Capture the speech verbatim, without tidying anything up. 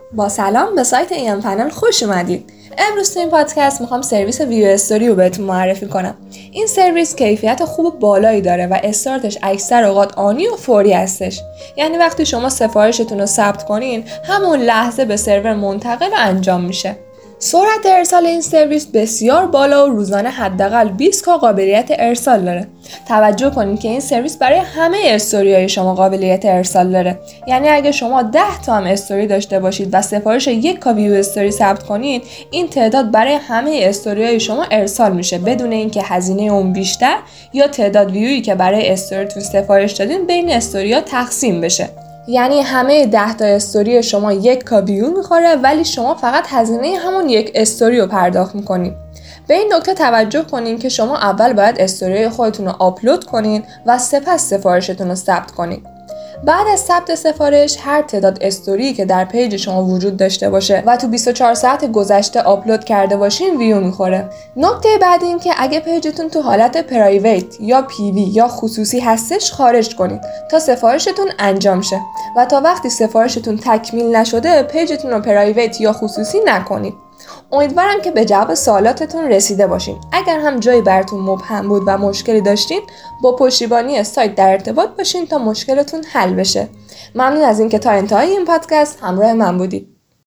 با سلام به سایت ای ام پنل خوش اومدید. امروز تو این پادکست میخوام سرویس ویو استوری رو بهتون معرفی کنم. این سرویس کیفیت خوب و بالایی داره و استارتش اکثر اوقات آنی و فوری هستش. یعنی وقتی شما سفارشتون رو ثبت کنین، همون لحظه به سرور منتقل و انجام میشه. سرعت ارسال این سرویس بسیار بالا و روزانه حداقل بیست تا قابلیت ارسال داره. توجه کنید که این سرویس برای همه استوری‌های شما قابلیت ارسال داره. یعنی اگه شما ده تا هم استوری داشته باشید و سفارش یک کا ویو استوری ثبت کنید، این تعداد برای همه استوری‌های شما ارسال میشه بدون اینکه هزینه اون بیشتر یا تعداد ویویی که برای استوریتون سفارش دادین بین استوری‌ها تقسیم بشه. یعنی همه ده تا استوری شما یک کا ویو میخوره، ولی شما فقط هزینه همون یک استوری رو پرداخت میکنید. به این نکته توجه کنین که شما اول باید استوری خودتون رو آپلود کنین و سپس سفارشتون رو ثبت کنین. بعد از ثبت سفارش، هر تعداد استوری که در پیج شما وجود داشته باشه و تو بیست و چهار ساعت گذشته آپلود کرده باشین ویو میخوره. نکته بعد این که اگه پیجتون تو حالت پرایویت یا پی وی یا خصوصی هستش خارج کنید تا سفارشتون انجام شه و تا وقتی سفارشتون تکمیل نشده پیجتون رو پرایویت یا خصوصی نکنید. امیدوارم که به جواب سوالاتتون رسیده باشین. اگر هم جایی براتون مبهم بود و مشکلی داشتین، با پشتیبانی سایت در ارتباط باشین تا مشکلتون حل بشه. ممنون از اینکه تا انتهای این پادکست همراه من بودید.